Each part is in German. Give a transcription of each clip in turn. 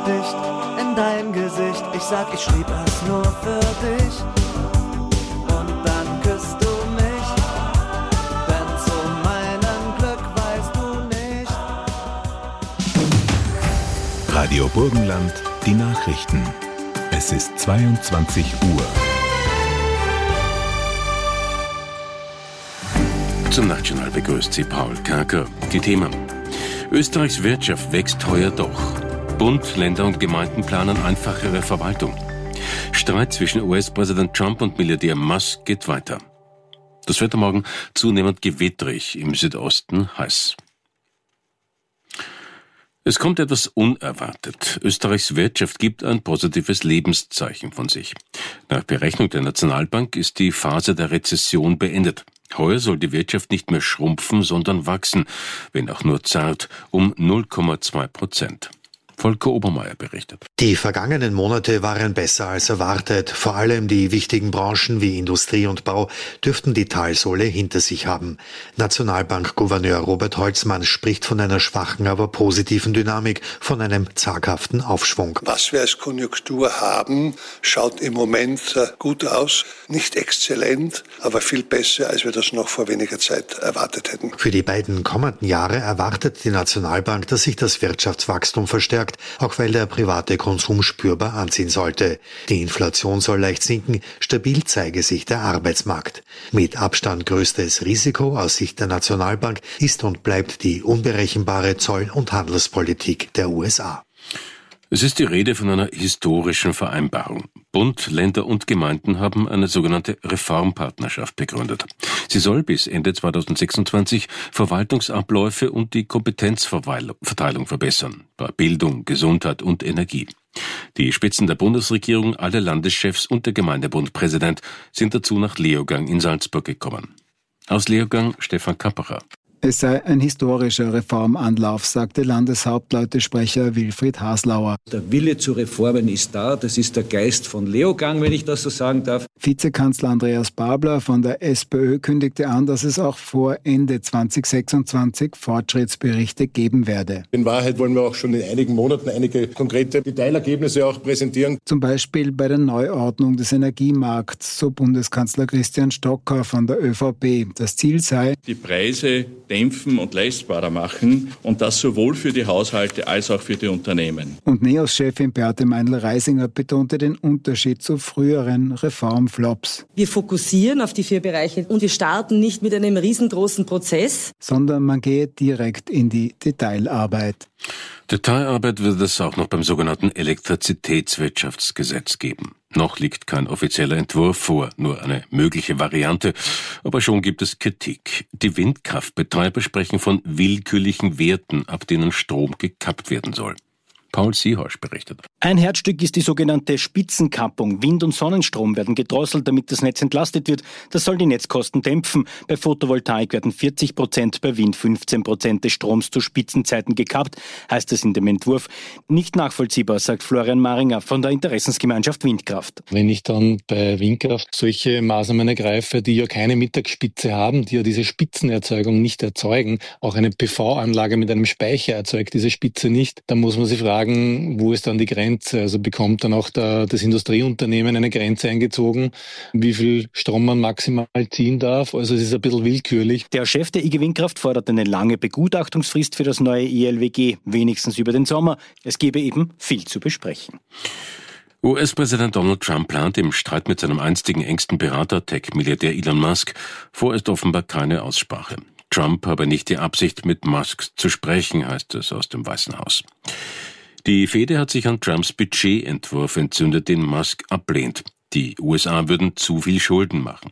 Gedicht in dein Gesicht. Ich sag, ich schrieb es nur für dich. Und dann küsst du mich, denn zu meinem Glück weißt du nicht. Radio Burgenland, die Nachrichten. Es ist 22 Uhr. Zum National begrüßt Sie Paul Kerker. Die Themen: Österreichs Wirtschaft wächst heuer doch. Bund, Länder und Gemeinden planen einfachere Verwaltung. Streit zwischen US-Präsident Trump und Milliardär Musk geht weiter. Das Wetter morgen zunehmend gewitterig, im Südosten heiß. Es kommt etwas unerwartet. Österreichs Wirtschaft gibt ein positives Lebenszeichen von sich. Nach Berechnung der Nationalbank ist die Phase der Rezession beendet. Heuer soll die Wirtschaft nicht mehr schrumpfen, sondern wachsen, wenn auch nur zart, um 0,2%. Volker Obermeier berichtet. Die vergangenen Monate waren besser als erwartet. Vor allem die wichtigen Branchen wie Industrie und Bau dürften die Talsohle hinter sich haben. Nationalbankgouverneur Robert Holzmann spricht von einer schwachen, aber positiven Dynamik, von einem zaghaften Aufschwung. Was wir als Konjunktur haben, schaut im Moment gut aus. Nicht exzellent, aber viel besser, als wir das noch vor weniger Zeit erwartet hätten. Für die beiden kommenden Jahre erwartet die Nationalbank, dass sich das Wirtschaftswachstum verstärkt, auch weil der private Konsum spürbar anziehen sollte. Die Inflation soll leicht sinken, stabil zeige sich der Arbeitsmarkt. Mit Abstand größtes Risiko aus Sicht der Nationalbank ist und bleibt die unberechenbare Zoll- und Handelspolitik der USA. Es ist die Rede von einer historischen Vereinbarung. Bund, Länder und Gemeinden haben eine sogenannte Reformpartnerschaft begründet. Sie soll bis Ende 2026 Verwaltungsabläufe und die Kompetenzverteilung verbessern, bei Bildung, Gesundheit und Energie. Die Spitzen der Bundesregierung, alle Landeschefs und der Gemeindebundpräsident sind dazu nach Leogang in Salzburg gekommen. Aus Leogang Stefan Kapperer. Es sei ein historischer Reformanlauf, sagte Landeshauptleutesprecher Wilfried Haslauer. Der Wille zu Reformen ist da, das ist der Geist von Leogang, wenn ich das so sagen darf. Vizekanzler Andreas Babler von der SPÖ kündigte an, dass es auch vor Ende 2026 Fortschrittsberichte geben werde. In Wahrheit wollen wir auch schon in einigen Monaten einige konkrete Detailergebnisse auch präsentieren. Zum Beispiel bei der Neuordnung des Energiemarkts, so Bundeskanzler Christian Stocker von der ÖVP. Das Ziel sei, die Preise dämpfen und leistbarer machen und das sowohl für die Haushalte als auch für die Unternehmen. Und NEOS-Chefin Beate Meindl-Reisinger betonte den Unterschied zu früheren Reformflops. Wir fokussieren auf die 4 Bereiche und wir starten nicht mit einem riesengroßen Prozess, sondern man gehe direkt in die Detailarbeit. Detailarbeit wird es auch noch beim sogenannten Elektrizitätswirtschaftsgesetz geben. Noch liegt kein offizieller Entwurf vor, nur eine mögliche Variante, aber schon gibt es Kritik. Die Windkraftbetreiber sprechen von willkürlichen Werten, ab denen Strom gekappt werden soll. Paul Seehorsch berichtet. Ein Herzstück ist die sogenannte Spitzenkappung. Wind- und Sonnenstrom werden gedrosselt, damit das Netz entlastet wird. Das soll die Netzkosten dämpfen. Bei Photovoltaik werden 40%, bei Wind 15% des Stroms zu Spitzenzeiten gekappt, heißt es in dem Entwurf. Nicht nachvollziehbar, sagt Florian Maringer von der Interessensgemeinschaft Windkraft. Wenn ich dann bei Windkraft solche Maßnahmen ergreife, die ja keine Mittagsspitze haben, die ja diese Spitzenerzeugung nicht erzeugen, auch eine PV-Anlage mit einem Speicher erzeugt diese Spitze nicht, dann muss man sich fragen, wo ist dann die Grenze? Also bekommt dann auch das Industrieunternehmen eine Grenze eingezogen, wie viel Strom man maximal ziehen darf? Also es ist ein bisschen willkürlich. Der Chef der IG Windkraft fordert eine lange Begutachtungsfrist für das neue ELWG, wenigstens über den Sommer. Es gebe eben viel zu besprechen. US-Präsident Donald Trump plant im Streit mit seinem einstigen engsten Berater, Tech-Milliardär Elon Musk, vorerst offenbar keine Aussprache. Trump habe nicht die Absicht, mit Musk zu sprechen, heißt es aus dem Weißen Haus. Die Fehde hat sich an Trumps Budgetentwurf entzündet, den Musk ablehnt. Die USA würden zu viel Schulden machen.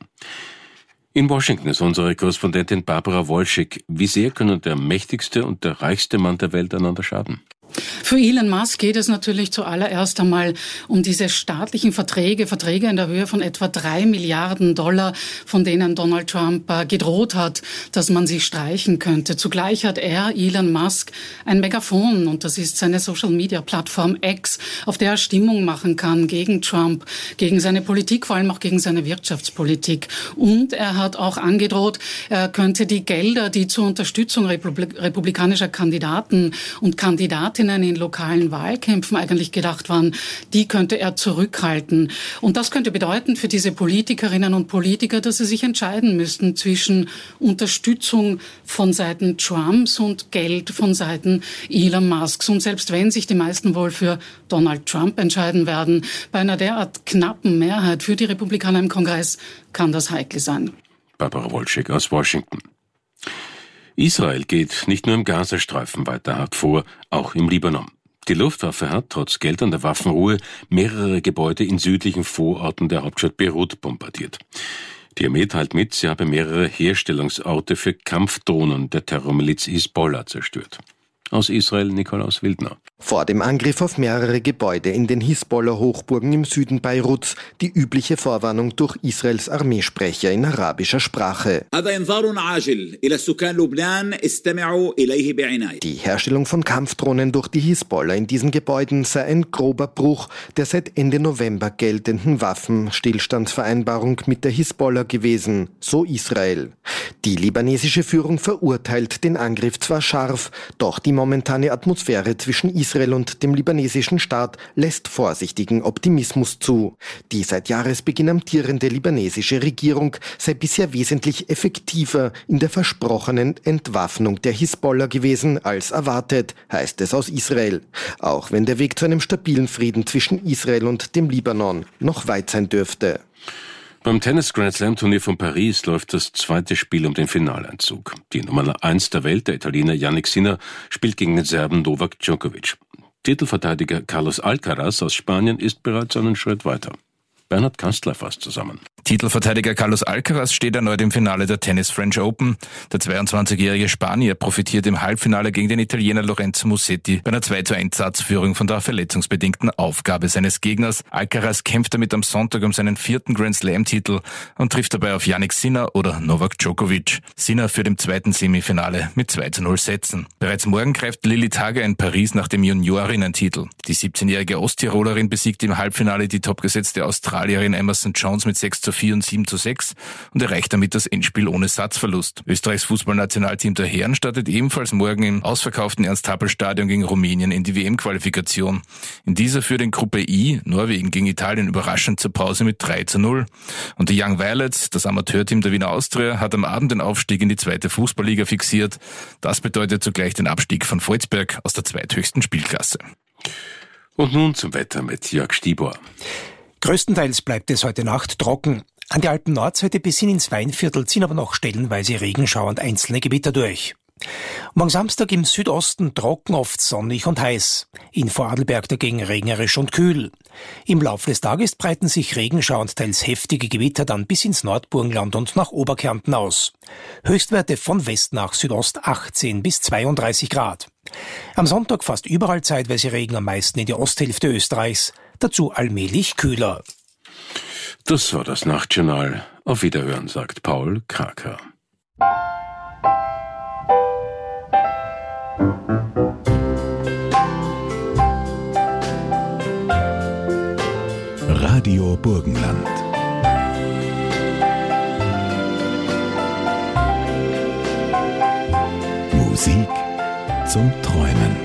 In Washington ist unsere Korrespondentin Barbara Wolschick. Wie sehr können der mächtigste und der reichste Mann der Welt einander schaden? Für Elon Musk geht es natürlich zuallererst einmal um diese staatlichen Verträge in der Höhe von etwa $3 Milliarden, von denen Donald Trump gedroht hat, dass man sie streichen könnte. Zugleich hat Elon Musk, ein Megafon, und das ist seine Social-Media-Plattform X, auf der er Stimmung machen kann gegen Trump, gegen seine Politik, vor allem auch gegen seine Wirtschaftspolitik. Und er hat auch angedroht, er könnte die Gelder, die zur Unterstützung republikanischer Kandidaten und Kandidatinnen Kandidatinnen in lokalen Wahlkämpfen eigentlich gedacht waren, die könnte er zurückhalten. Und das könnte bedeuten für diese Politikerinnen und Politiker, dass sie sich entscheiden müssten zwischen Unterstützung von Seiten Trumps und Geld von Seiten Elon Musks. Und selbst wenn sich die meisten wohl für Donald Trump entscheiden werden, bei einer derart knappen Mehrheit für die Republikaner im Kongress kann das heikel sein. Barbara Wolschek aus Washington. Israel geht nicht nur im Gazastreifen weiter hart vor, auch im Libanon. Die Luftwaffe hat trotz geltender Waffenruhe mehrere Gebäude in südlichen Vororten der Hauptstadt Beirut bombardiert. Die Armee teilt mit, sie habe mehrere Herstellungsorte für Kampfdrohnen der Terrormiliz Hisbollah zerstört. Aus Israel Nikolaus Wildner. Vor dem Angriff auf mehrere Gebäude in den Hisbollah-Hochburgen im Süden Beiruts die übliche Vorwarnung durch Israels Armeesprecher in arabischer Sprache. Die Herstellung von Kampfdrohnen durch die Hisbollah in diesen Gebäuden sei ein grober Bruch der seit Ende November geltenden Waffenstillstandsvereinbarung mit der Hisbollah gewesen, so Israel. Die libanesische Führung verurteilt den Angriff zwar scharf, doch die momentane Atmosphäre zwischen Israel und dem libanesischen Staat lässt vorsichtigen Optimismus zu. Die seit Jahresbeginn amtierende libanesische Regierung sei bisher wesentlich effektiver in der versprochenen Entwaffnung der Hisbollah gewesen als erwartet, heißt es aus Israel. Auch wenn der Weg zu einem stabilen Frieden zwischen Israel und dem Libanon noch weit sein dürfte. Beim Tennis-Grand-Slam-Turnier von Paris läuft das zweite Spiel um den Finaleinzug. Die Nummer 1 der Welt, der Italiener Jannik Sinner, spielt gegen den Serben Novak Djokovic. Titelverteidiger Carlos Alcaraz aus Spanien ist bereits einen Schritt weiter. Bernhard Kastler fasst zusammen. Titelverteidiger Carlos Alcaraz steht erneut im Finale der Tennis French Open. Der 22-jährige Spanier profitiert im Halbfinale gegen den Italiener Lorenzo Musetti bei einer 2:1-Satzführung von der verletzungsbedingten Aufgabe seines Gegners. Alcaraz kämpft damit am Sonntag um seinen 4. Grand-Slam-Titel und trifft dabei auf Jannik Sinner oder Novak Djokovic. Sinner führt im zweiten Semifinale mit 2:0 Sätzen. Bereits morgen greift Lilly Tager in Paris nach dem Juniorinnen-Titel. Die 17-jährige Osttirolerin besiegt im Halbfinale die topgesetzte Australierin Emerson Jones mit 6:4 und 7:6 und erreicht damit das Endspiel ohne Satzverlust. Österreichs Fußballnationalteam der Herren startet ebenfalls morgen im ausverkauften Ernst-Happel-Stadion gegen Rumänien in die WM-Qualifikation. In dieser führt in Gruppe I Norwegen gegen Italien überraschend zur Pause mit 3:0. Und die Young Violets, das Amateurteam der Wiener Austria, hat am Abend den Aufstieg in die zweite Fußballliga fixiert. Das bedeutet zugleich den Abstieg von Volzberg aus der zweithöchsten Spielklasse. Und nun zum Wetter mit Jörg Stibor. Größtenteils bleibt es heute Nacht trocken. An der Alpen-Nordseite bis hin ins Weinviertel ziehen aber noch stellenweise Regenschauer und einzelne Gewitter durch. Morgen Samstag im Südosten trocken, oft sonnig und heiß. In Vorarlberg dagegen regnerisch und kühl. Im Laufe des Tages breiten sich Regenschauer und teils heftige Gewitter dann bis ins Nordburgenland und nach Oberkärnten aus. Höchstwerte von West nach Südost 18 bis 32 Grad. Am Sonntag fast überall zeitweise Regen, am meisten in der Osthälfte Österreichs. Dazu allmählich kühler. Das war das Nachtjournal. Auf Wiederhören, sagt Paul Kraker. Radio Burgenland. Musik zum Träumen.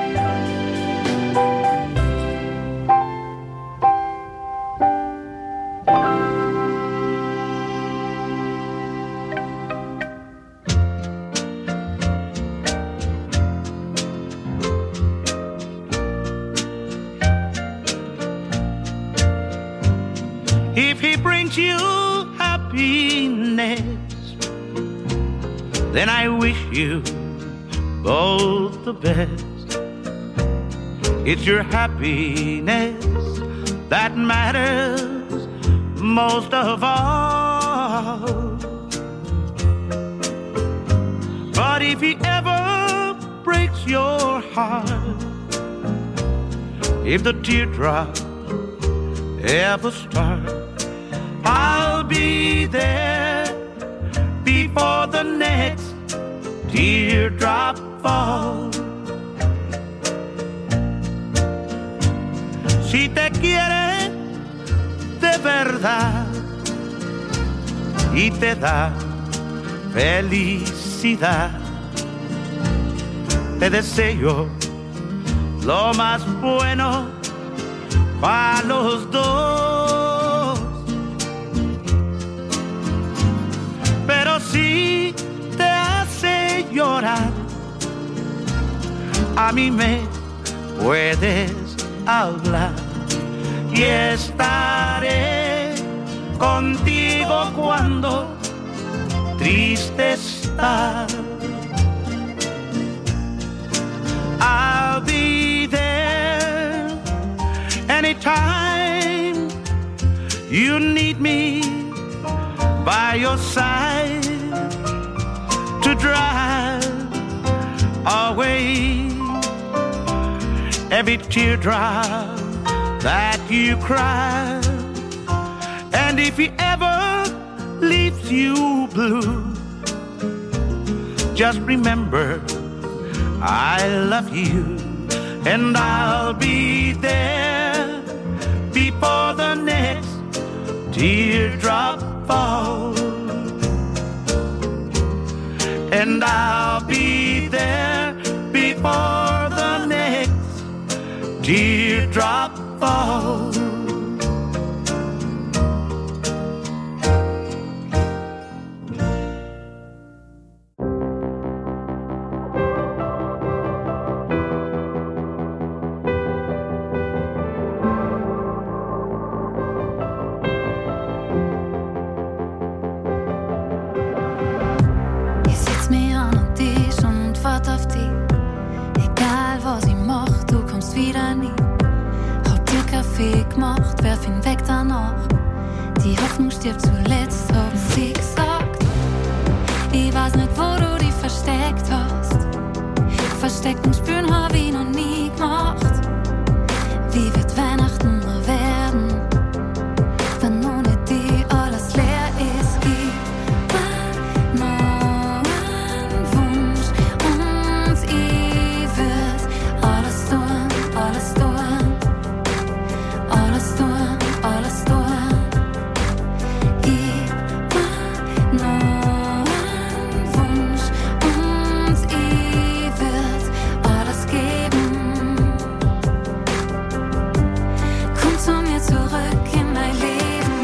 If he brings you happiness, then I wish you both the best. It's your happiness that matters most of all. But if he ever breaks your heart, if the teardrop ever start, I'll be there before the next teardrop falls. Si te quiere de verdad y te da felicidad, te deseo lo más bueno para los dos. Pero si te hace llorar, a mí me puedes hablar y estaré contigo cuando triste estás. I'll be there anytime you need me, by your side to drive away every teardrop that you cry. And if he ever leaves you blue, just remember I love you, and I'll be there before the next teardrop falls. And I'll be there before the next teardrop falls. Wieder nie. Hab dir Kaffee gemacht, werf ihn weg danach. Die Hoffnung stirbt zuletzt, haben sie gesagt. Ich weiß nicht, wo du dich versteckt hast. Verstecken spüren hab ich noch nie gemacht. Wie wird Weihnachten noch werden, wenn ohne die alles leer ist? Gib mir noch einen Wunsch und ich würd alles tun, alles tun, alles tun, alles tun. Gib mir noch einen Wunsch und ich würd alles geben. Komm zu mir zurück in mein Leben.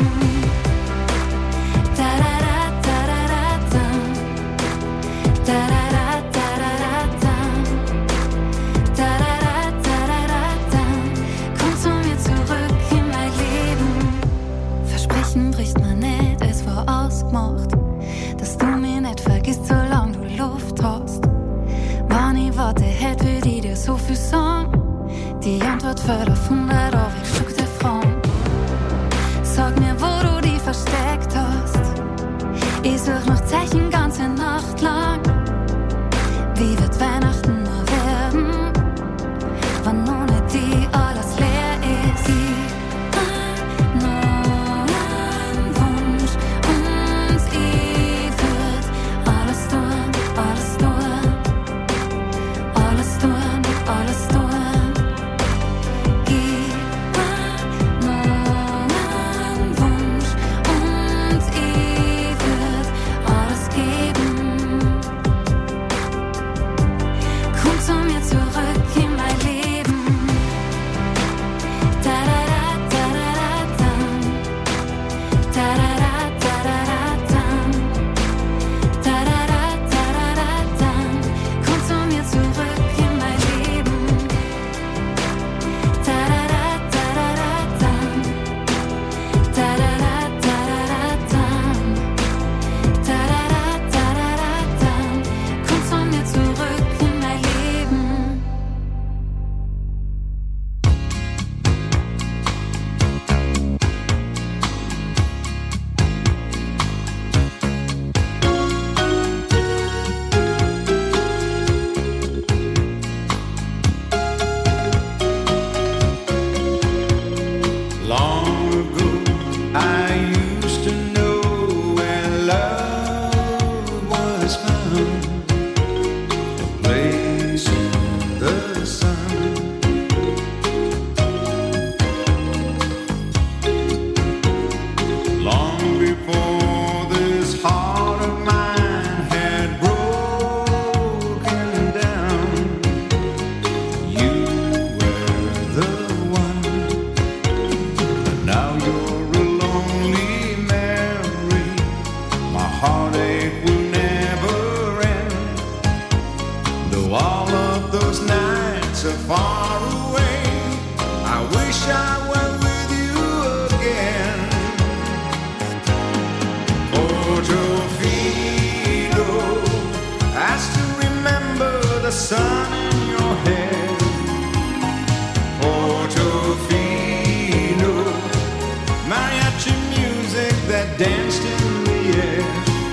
Da da da da da da da da da da da da da da. Komm zu mir zurück in mein Leben. Versprechen bricht man nicht, es war ausgemacht, dass du mich nicht vergisst, solange du Luft hast. Wenn ich warte hätte, würde ich dir so viel sagen. Die Antwort fällt auf 100, aber ich schluck dir Fragen. Sag mir, wo du die versteckt hast. Ich such noch Zeichen ganze Nacht lang. Wie wird Weihnachten noch werden, wenn ohne die alles leer ist? Gib mir noch einen Wunsch und ich würd alles tun, alles tun, alles tun, alles tun. Gib mir sun in your hair. Portofino, mariachi music that danced in the air.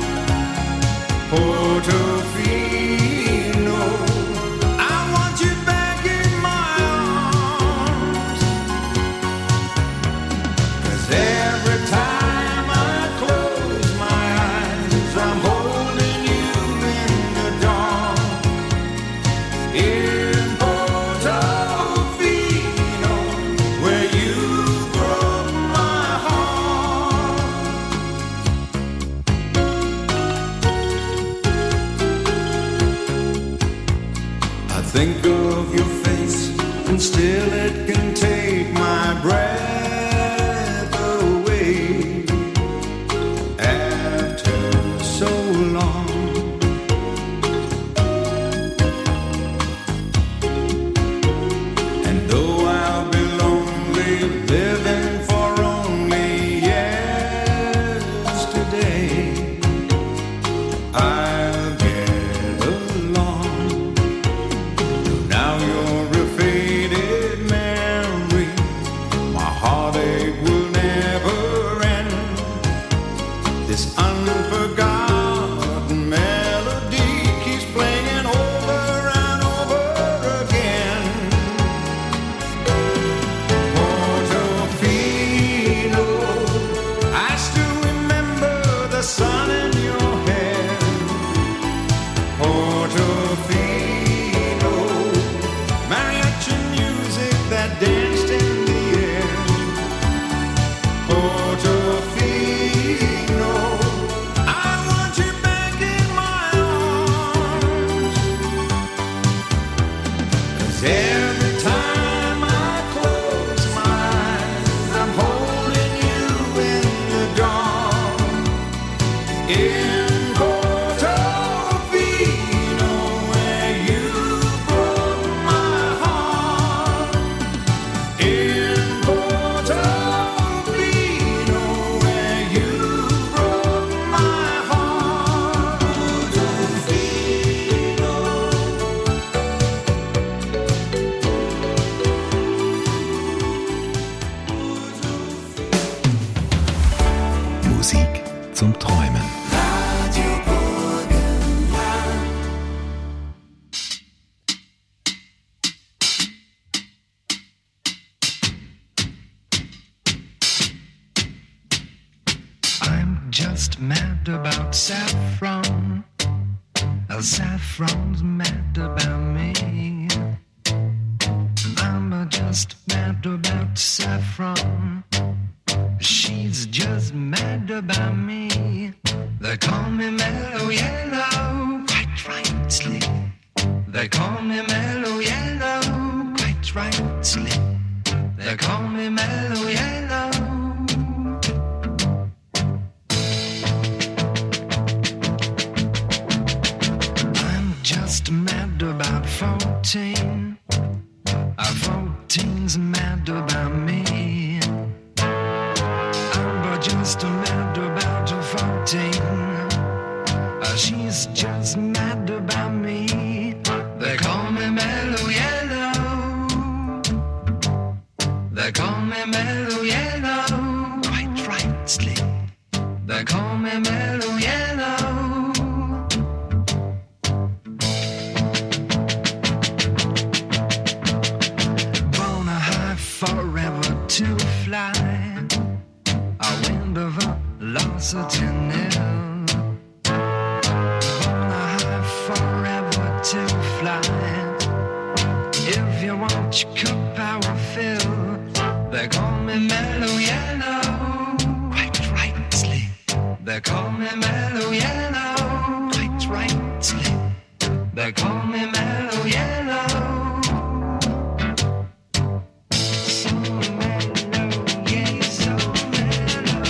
Portofino, I want you back in my arms. 'Cause every time I close my eyes, I'm holding you in the dark. In Portofino, where you broke my heart. I think of your face, and still it can take my breath away. After so long, and though I'll be lonely, living for only yesterday, I'll get along. Now you're a faded memory, my heartache will never end. This unforgotten melody keeps playing over and over again. Portofino, I still remember the sun in your hair. Portofino, mariachi music that danced in the air. Portofino, I want you back in my arms. 'Cause every time I close my eyes, I'm holding you in the dark. In Portofino, where you broke my heart. In Portofino, where you broke my heart. Portofino. Musik zum Träumen. Radio Burgenland. I'm just mad about saffron. Saffron's mad about me. I'm just mad about saffron. She's just mad about me. They call me Mellow Yellow, quite rightly. They call me Mellow Yellow, quite rightly. They call me Mellow Yellow. I'm just mad about 14. 14's mad about me. I'm just mad about 14. She's just mad about me. They call me Mellow Yellow. They call me Mellow Yellow, quite rightly. They call me Mellow Yellow. Born high forever to fly. A wind of velocity nil. Born high forever to fly. If you want your cup, I will fill. They call me Mellow Yellow, quite rightly. They call me Mellow Yellow, quite rightly. They call me Mellow Yellow. So mellow, yeah, so mellow.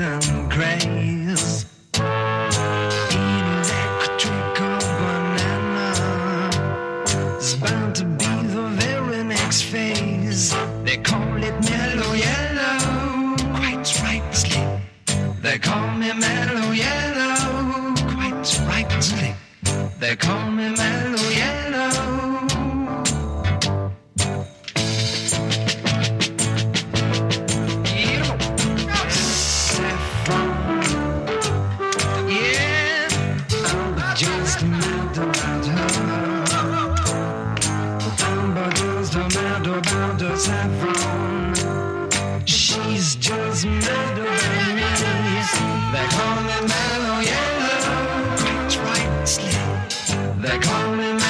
and craze. Electrical banana is bound to be the very next phase. They call it mellow yellow, quite rightly. They call me mellow yellow, quite rightly. They call me mellow yellow. Saffron, she's just mad about me. They call me mellow yellow, quite rightly. They call me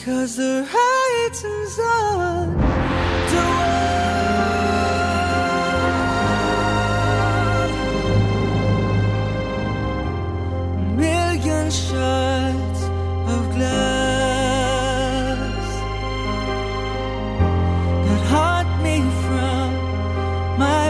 'cause the writing's on the wall. Million shards of glass that haunt me from my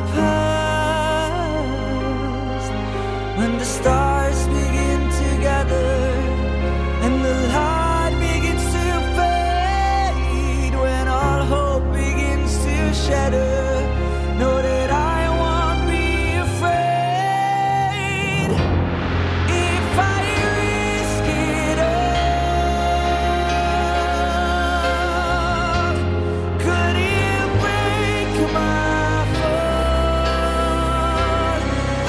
past. When the stars begin to gather and the light begins to fade, when all hope begins to shatter, know that I won't be afraid. If I risk it all, could you break my fall?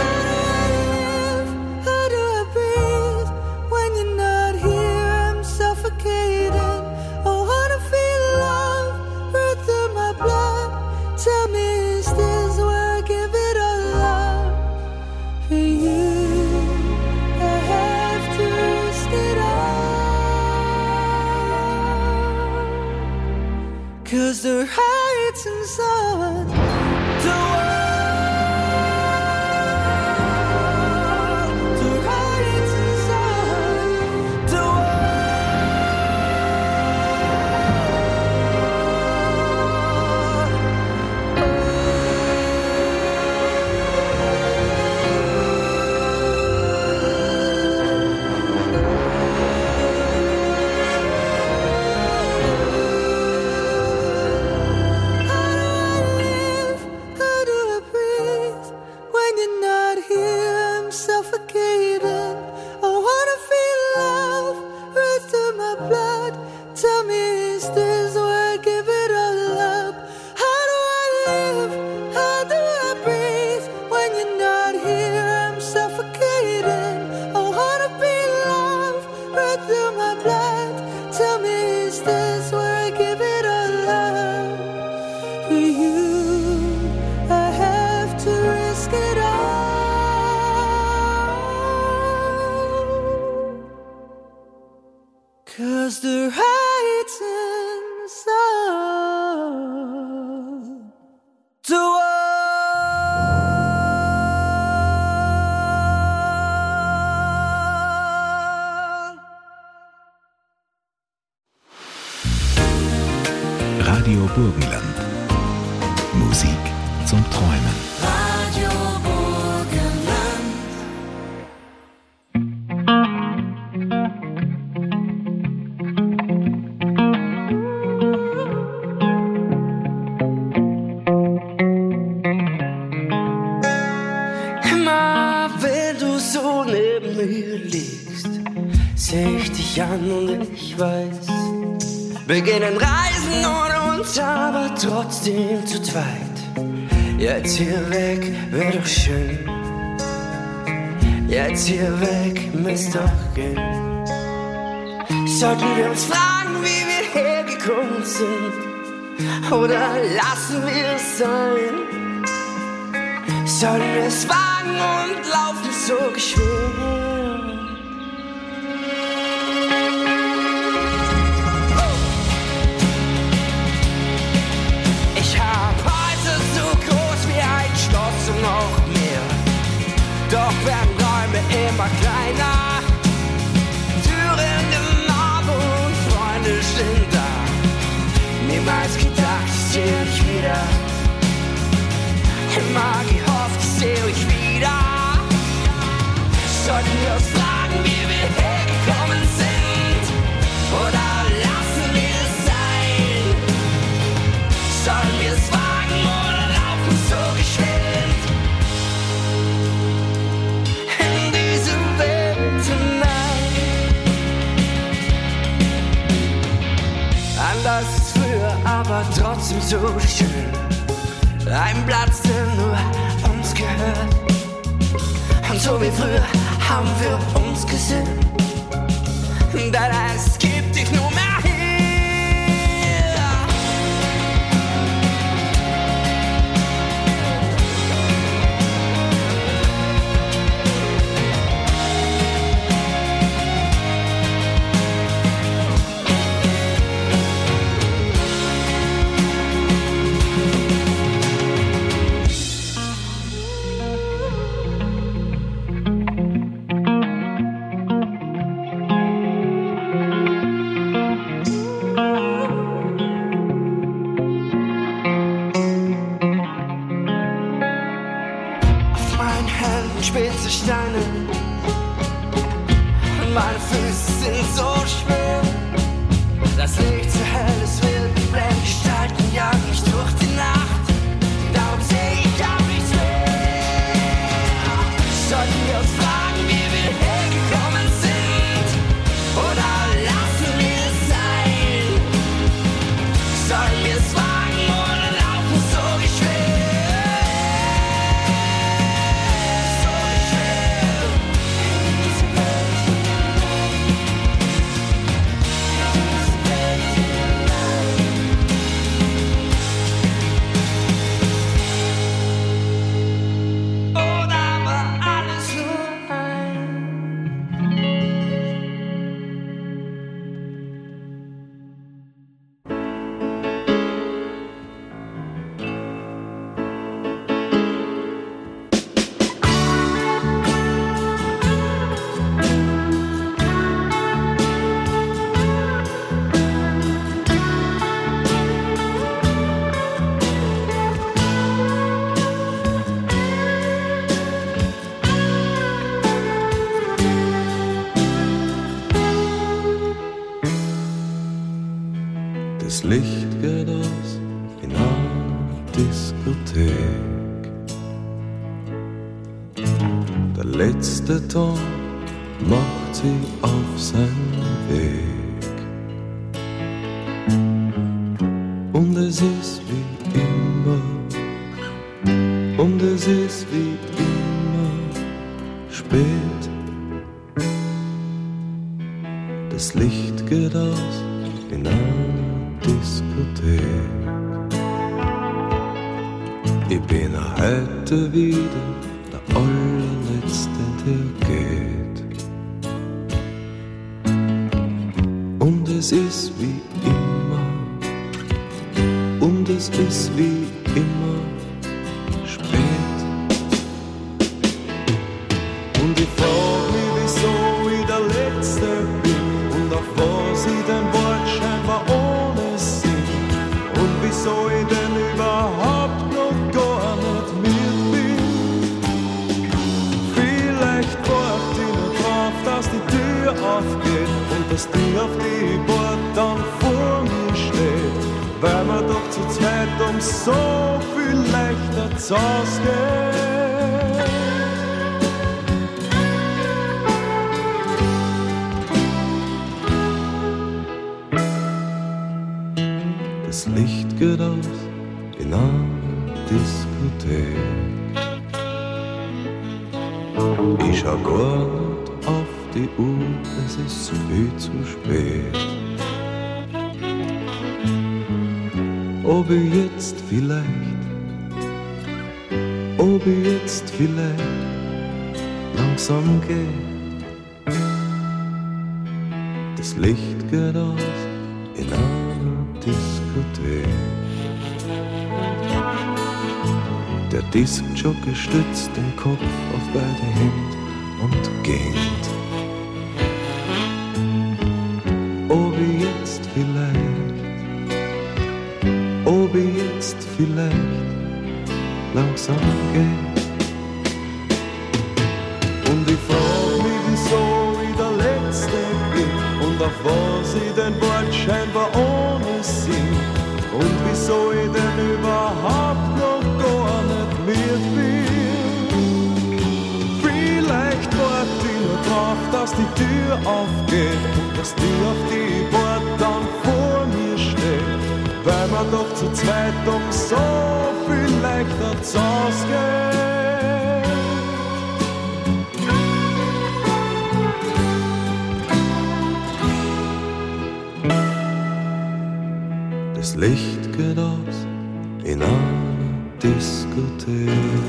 How do I breathe when you're not here? I'm suffocating. Oh, how to feel love right through my blood. Tell me, is this where I give it all up for you? I have to risk it all, 'cause the writing's on the wall. The writing's on the How do I breathe when you're not here? I'm suffocating. I wanna feel love right through my blood. Tell me, is this where I give it all up? How do I live? How do I breathe when you're not here? I'm suffocating. I wanna feel love right through my blood. Tell me, is this where I give it all up for you? I have to risk it all, 'cause the writing's on the wall. Radio Burgenland. Musik zum Träumen. Radio Burgenland. Immer wenn du so neben mir liegst, seh ich dich an und ich weiß, wir gehen Reisen ohne uns, aber trotzdem zu zweit. Jetzt hier weg wär doch schön, jetzt hier weg müsst doch gehen. Sollten wir uns fragen, wie wir hergekommen sind, oder lassen wir es sein? Sollen wir es wagen und laufen so geschwind? Ich hab Häuser so groß wie ein Schloss und noch mehr, doch werden Räume immer kleiner. Türen im Auge und Freunde stehen da. Niemals gedacht, ich seh dich wieder. Immer gehofft, ich seh euch wieder. Sollten wir uns fragen, wie wir hergekommen sind, oder lassen wir es sein? Sollen wir es wagen oder laufen so geschwind in diese Welt hinein? Anders als früher, aber trotzdem so schön. Ein Platz, der nur uns gehört. Und so wie früher haben wir uns gesehen. Denn es gibt dich nur mehr hier. Steine. Meine Füße sind so schwer, das Licht so hell, es will blenden. Gestalten jagen mich durch die Nacht, darum seh ich auch nichts mehr. Sollten wir uns fragen, wie wir hergekommen sind, oder lassen wir es sein? Sollen wir es wagen oder laufen so schwer? So schwer in diese Welt hinein. Oder war alles nur ein? Das Licht geht aus in einer Diskothek. Der letzte Ton macht sie auf seinen Weg. Und es ist wie immer, und es ist wie immer spät. Das Licht geht aus in einer Diskothek. Ich bin heute wieder der allerletzte, der geht. Und es ist wie immer, und es ist wie immer spät. Und ich frag mich, wieso ich der Letzte bin und auf was ich denn wollt, scheinbar ohne Sinn. Und wieso ich denn überhaupt noch gar nicht mit bin. Vielleicht wart ich nur drauf, dass die Tür aufgeht und dass die auf die Bord dann vor mir steht, weil man doch zu zweit so viel leichter ausgeht. Das Licht geht aus in einer Diskothek. Ich schau gar nicht auf die Uhr, es ist viel zu spät. Ob ich jetzt vielleicht langsam gehe. Das Licht geht aus in einer Diskothek. Der Diskjockey stützt den Kopf auf beide Hände und geht. Ob ich jetzt vielleicht langsam gehe. Und ich frag mich, wieso ich der Letzte bin und auf was ich denn wollt, scheinbar ohne Sinn. Und wieso ich denn überhaupt noch gar nicht mit bin. Vielleicht wart ich nur drauf, dass die Tür aufgeht und dass die auf die Bord dann vor mir steht, weil man doch zu zweit so viel leichter ausgeht. Das Licht geht aus in einer Diskothek.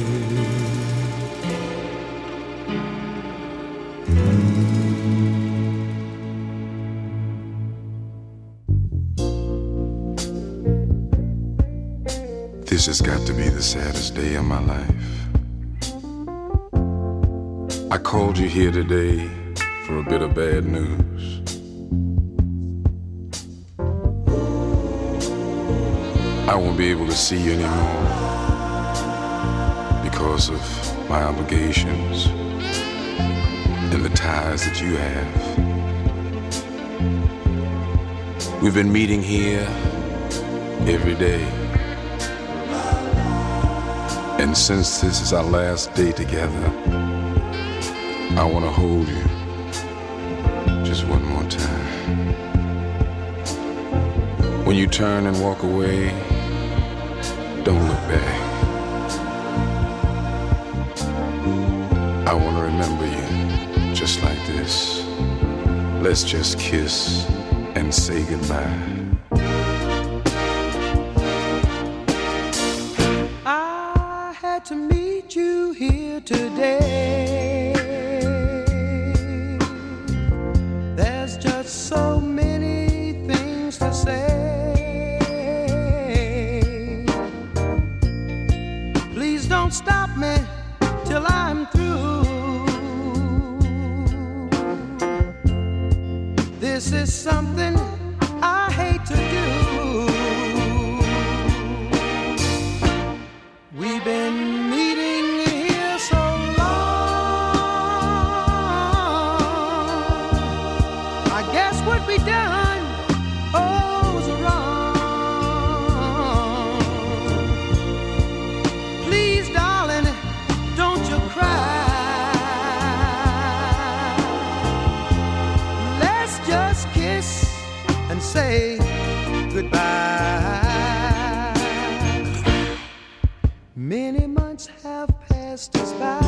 This has got to be the saddest day of my life. I called you here today for a bit of bad news. I won't be able to see you anymore because of my obligations and the ties that you have. We've been meeting here every day. And since this is our last day together, I want to hold you just one more time. When you turn and walk away, don't look back. I want to remember you just like this. Let's just kiss and say goodbye. I had to meet you here today. There's just so many things to say. Please don't stop me till I'm through. This is something I hate to do. We've been meeting here so long. I guess what we done was wrong. Please, darling, don't you cry. Let's just kiss and say goodbye. Many months have passed us by.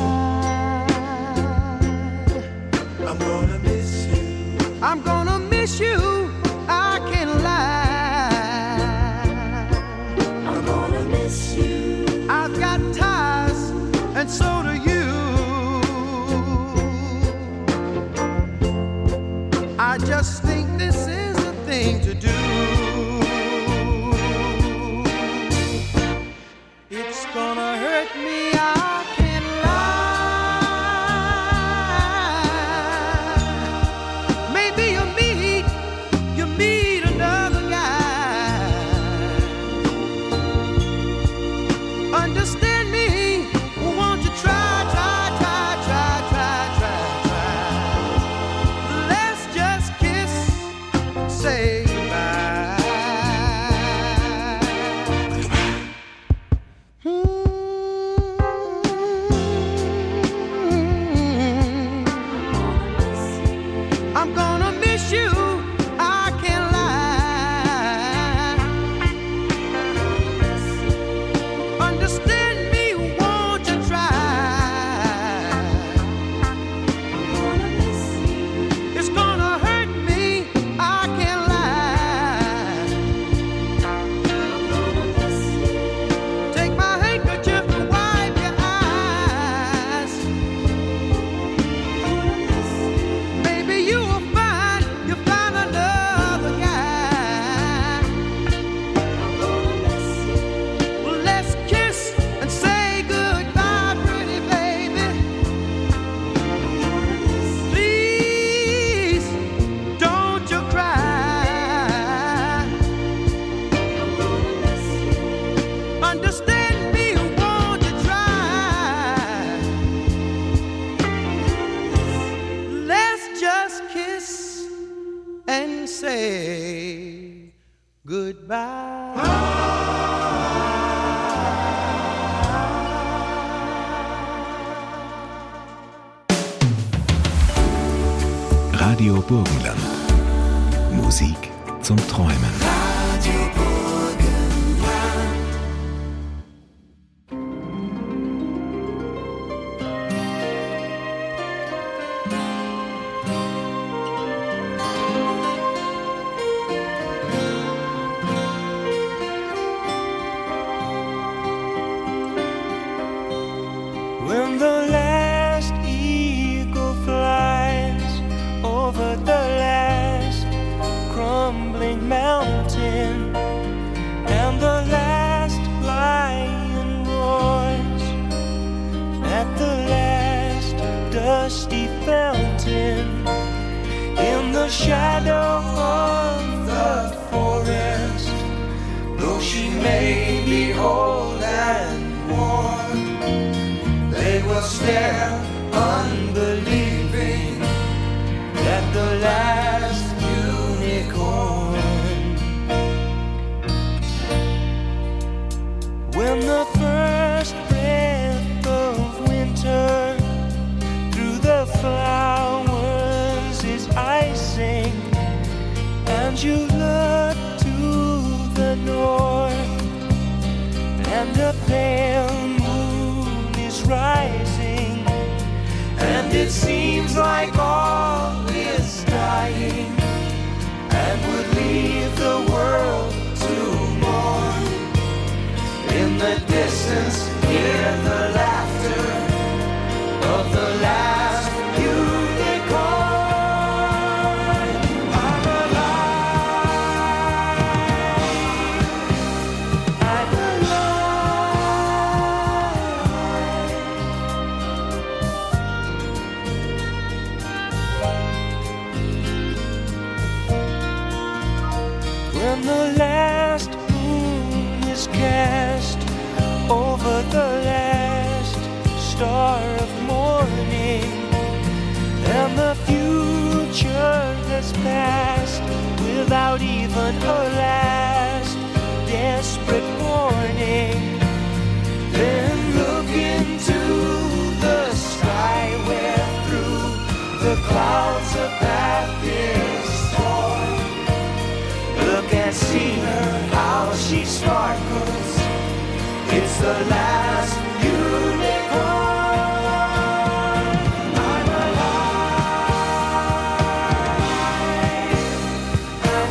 I'm gonna miss you. I'm gonna miss you. I can't lie. I'm gonna miss you. I've got ties, and so do you. I just think this is a thing to do. It's gonna hurt me, I can't lie. Maybe you meet another guy. Understand me, won't you try. Let's just kiss, say goodbye. I'm gonna miss you, I can't lie. Understand me, won't you try. It's gonna hurt me, I can't lie. Take my handkerchief and wipe your eyes. Maybe you will find another guy. Well, let's kiss and say goodbye, pretty baby. Please, don't you cry. Understand me, won't you try. Let's just kiss and say goodbye. Radio Burgenland. Musik zum Träumen. When the last eagle flies over the last crumbling mountain, and the last lion roars at the last dusty fountain, in the shadow of the forest, though she may be old and worn, they will stare unbelieving And you look to the north, and the pale moon is rising, and it seems like all is dying, and would leave the world to mourn. In the distance, hear the laughter of the last unicorn. I'm alive. I'm alive. When the last moon is cast over the last star of morning, and the future has passed without even a last desperate warning, then look into the sky where through the clouds a path is torn. Look and see her, how she sparkles. It's the last unicorn. I'm alive. I'm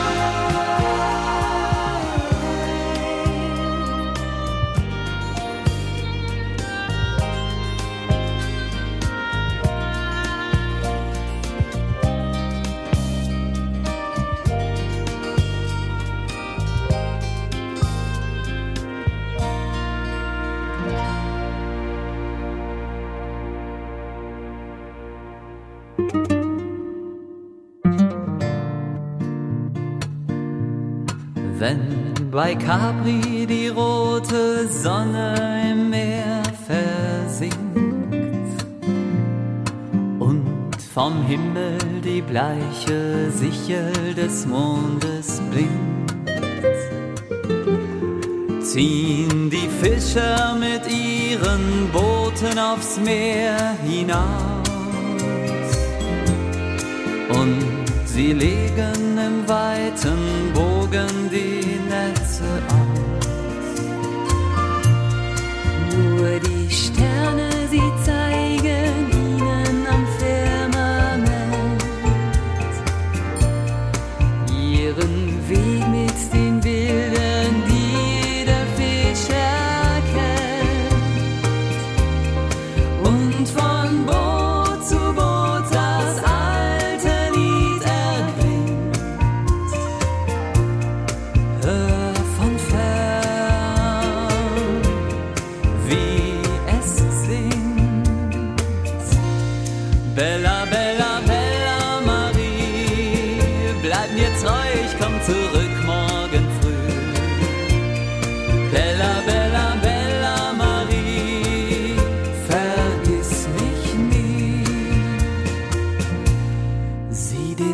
Wenn bei Capri die rote Sonne im Meer versinkt und vom Himmel die bleiche Sichel des Mondes blinkt, ziehen die Fischer mit ihren Booten aufs Meer hinaus und sie legen im weiten Bogen die Netze aus. Nur die Sterne, sie zeigen ihnen am Firmament ihren Weg mit den Bildern, die jeder Fisch erkennt. Und von Boot zu Boot das alte Lied erklingt. Hör von fern, wie es singt. Bella, Bella, Bella Marie, bleib mir treu, ich komm zurück morgen früh. Bella, Bella, Bella Marie, vergiss mich nie. Sieh den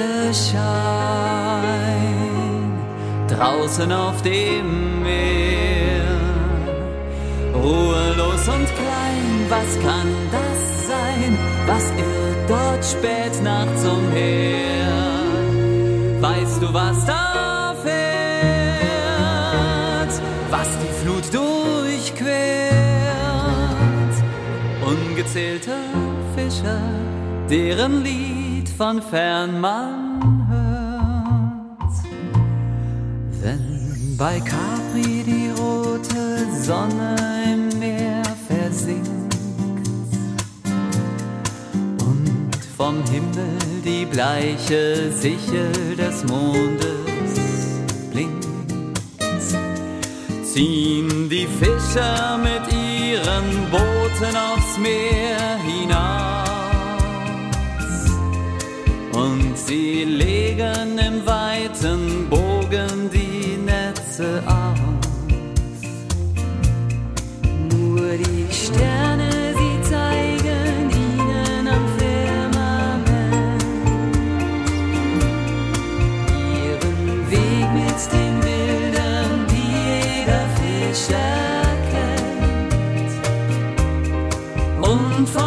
Lichterschein draußen auf dem Meer. Ruhelos und klein, was kann das sein? Was irrt dort spät nachts umher? Weißt du, was da fährt? Was die Flut durchquert? Ungezählte Fischer, deren Lied von fern man hört. Wenn bei Capri die rote Sonne im Meer versinkt und vom Himmel die bleiche Sichel des Mondes blinkt, ziehen die Fischer mit ihren Booten aufs Meer hinaus und sie legen im weiten Bogen die Netze aus. Nur die Sterne, sie zeigen ihnen am Firmament ihren Weg mit den Bildern, die jeder Fisch erkennt. Und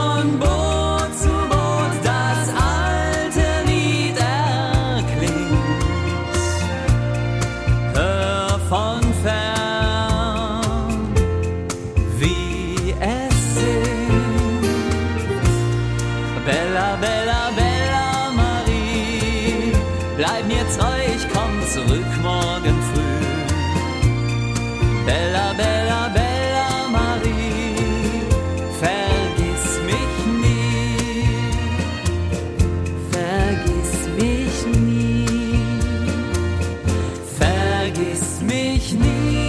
bleib mir treu, ich komm zurück morgen früh. Bella, Bella, Bella Marie, vergiss mich nie, vergiss mich nie, vergiss mich nie.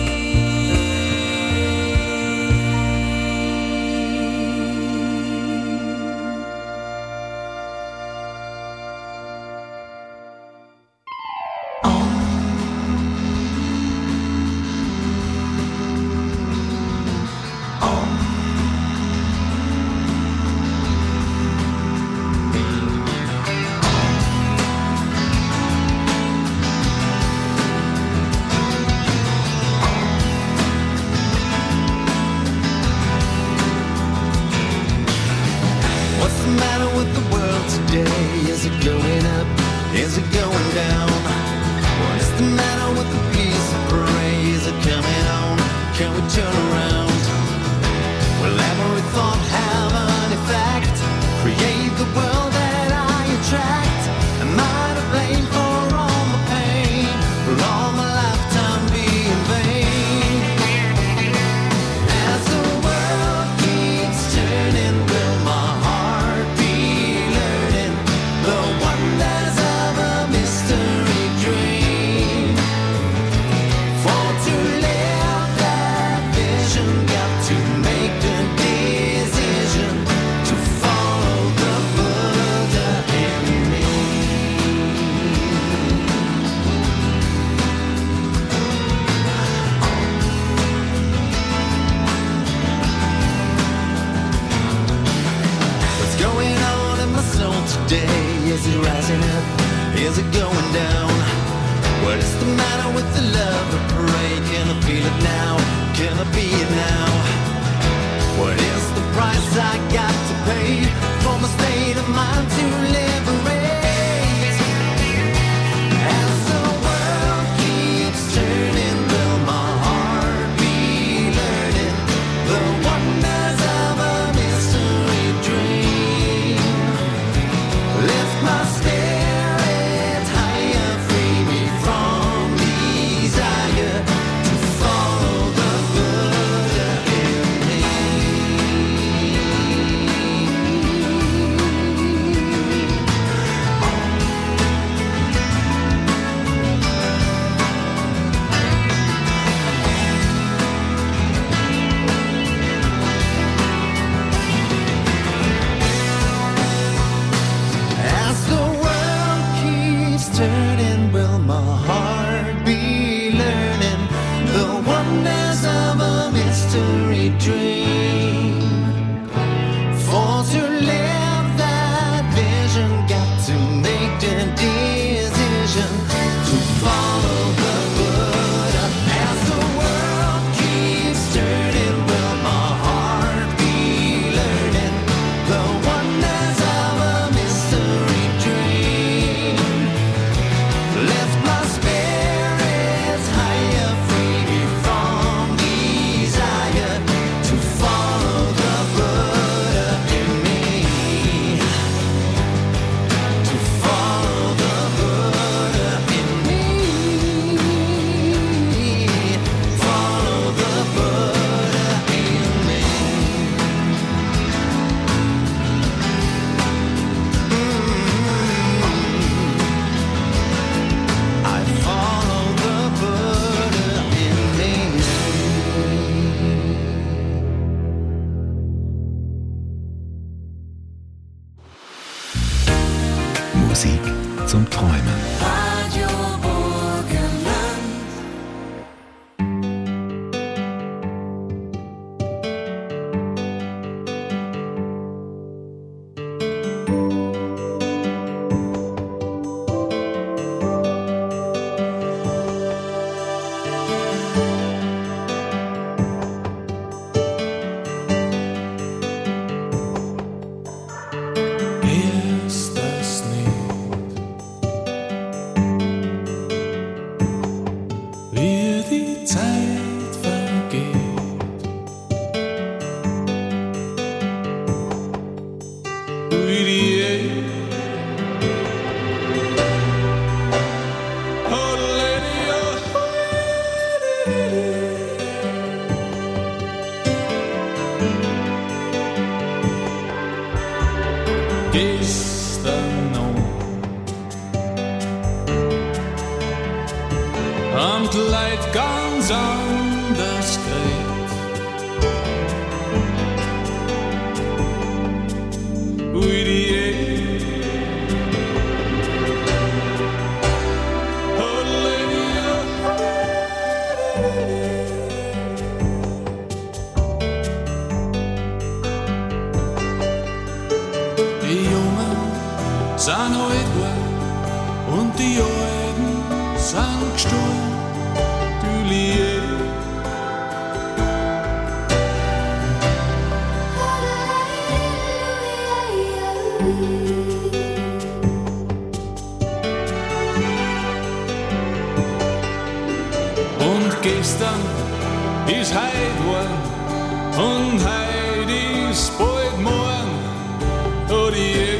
Lift my spirit. und Leid ganz anders kriegt. Ui, die sind alt geworden und die Alten sind gestorben, du Liebe. Und gestern ist heut geworden und heut ist bald morgen, oh die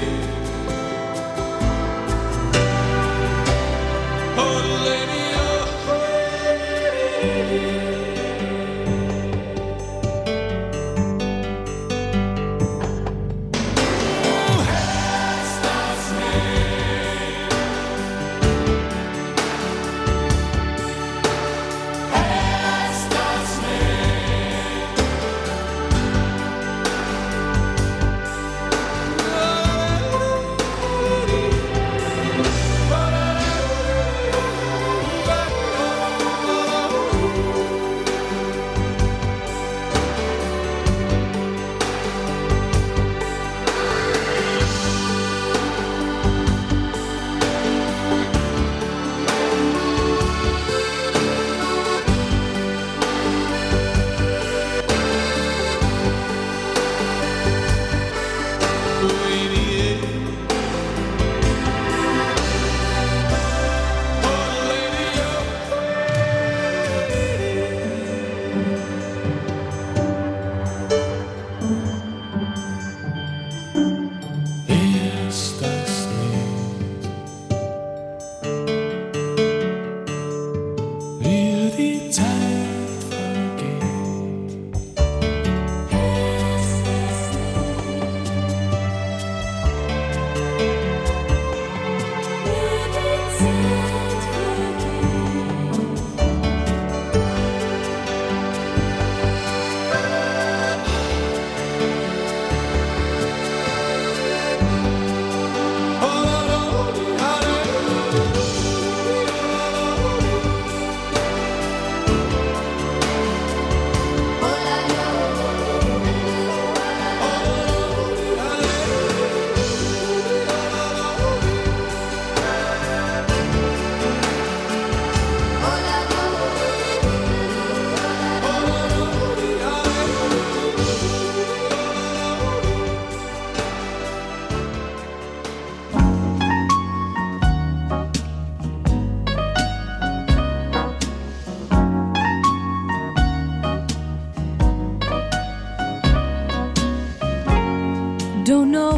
Don't know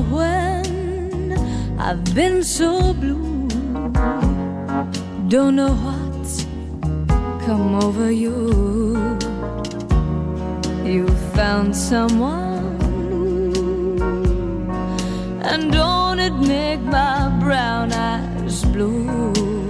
when I've been so blue. Don't know what's come over you. You found someone new, and don't it make my brown eyes blue?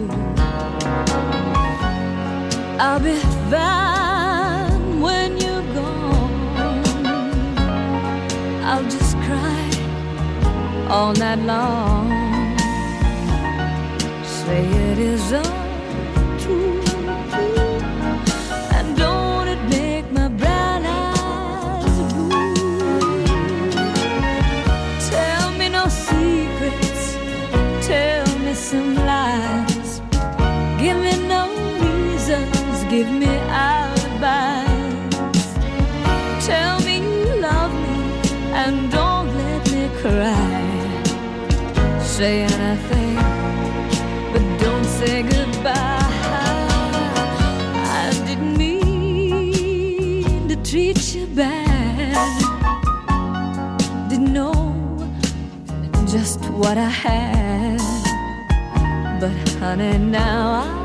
I'll be fine when you're gone. I'll just cry all night long. Say it is untrue, and don't it make my brown eyes blue? Tell me no secrets, tell me some lies. Give me no reasons, give me alibis. Tell me you love me and don't let me cry. Say anything, but don't say goodbye. I didn't mean to treat you bad. Didn't know just what I had, but honey, now I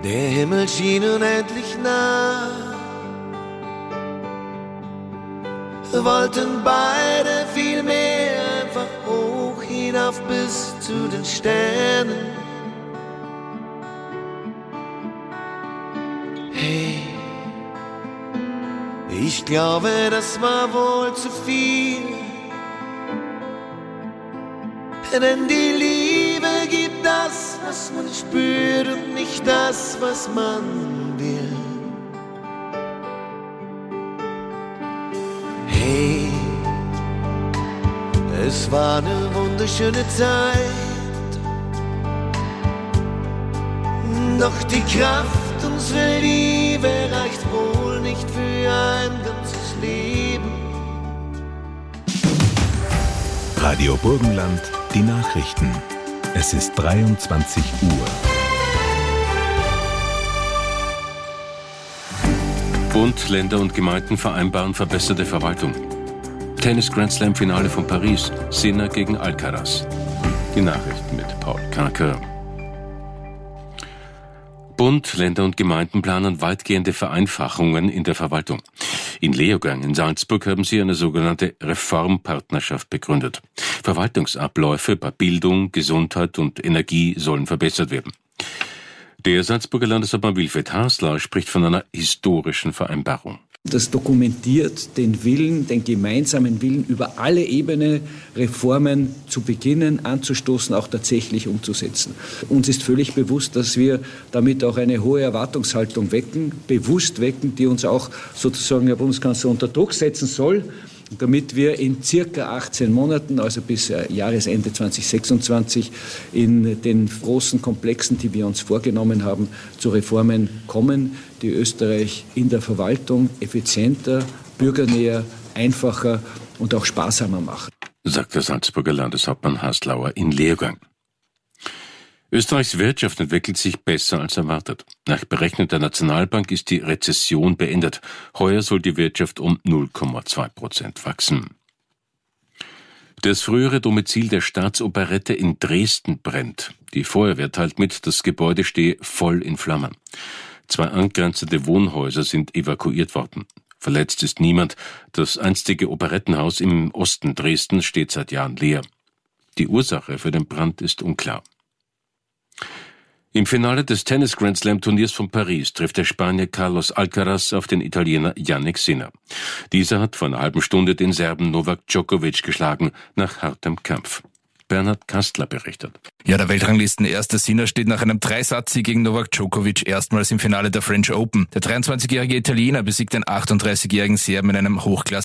Der Himmel schien unendlich nah. Wollten beide viel mehr, einfach hoch hinauf bis zu den Sternen. Hey, ich glaube, das war wohl zu viel. Denn die Liebe gibt das, was man spürt und nicht das, was man will. Hey, es war eine wunderschöne Zeit. Doch die Kraft unserer Liebe reicht wohl nicht für ein ganzes Leben. Radio Burgenland, die Nachrichten. Es ist 23 Uhr. Bund, Länder und Gemeinden vereinbaren verbesserte Verwaltung. Tennis Grand Slam Finale von Paris. Sinner gegen Alcaraz. Die Nachrichten mit Paul Karker. Bund, Länder und Gemeinden planen weitgehende Vereinfachungen in der Verwaltung. In Leogang in Salzburg haben sie eine sogenannte Reformpartnerschaft begründet. Verwaltungsabläufe bei Bildung, Gesundheit und Energie sollen verbessert werden. Der Salzburger Landeshauptmann Wilfried Hasler spricht von einer historischen Vereinbarung. Das dokumentiert den Willen, den gemeinsamen Willen, über alle Ebenen Reformen zu beginnen, anzustoßen, auch tatsächlich umzusetzen. Uns ist völlig bewusst, dass wir damit auch eine hohe Erwartungshaltung bewusst wecken, die uns auch sozusagen der Bundeskanzler unter Druck setzen soll, damit wir in circa 18 Monaten, also bis Jahresende 2026, in den großen Komplexen, die wir uns vorgenommen haben, zu Reformen kommen, die Österreich in der Verwaltung effizienter, bürgernäher, einfacher und auch sparsamer machen. Sagt der Salzburger Landeshauptmann Haslauer in Leogang. Österreichs Wirtschaft entwickelt sich besser als erwartet. Nach Berechnung der Nationalbank ist die Rezession beendet. Heuer soll die Wirtschaft um 0,2% wachsen. Das frühere Domizil der Staatsoperette in Dresden brennt. Die Feuerwehr teilt mit, das Gebäude stehe voll in Flammen. 2 angrenzende Wohnhäuser sind evakuiert worden. Verletzt ist niemand. Das einstige Operettenhaus im Osten Dresdens steht seit Jahren leer. Die Ursache für den Brand ist unklar. Im Finale des Tennis Grand Slam Turniers von Paris trifft der Spanier Carlos Alcaraz auf den Italiener Jannik Sinner. Dieser hat vor einer halben Stunde den Serben Novak Djokovic geschlagen, nach hartem Kampf. Bernhard Kastler berichtet. Ja, der Weltranglisten-Erste Sinner steht nach einem 3-Satz-Sieg gegen Novak Djokovic erstmals im Finale der French Open. Der 23-jährige Italiener besiegt den 38-jährigen Serben in einem Hochklasse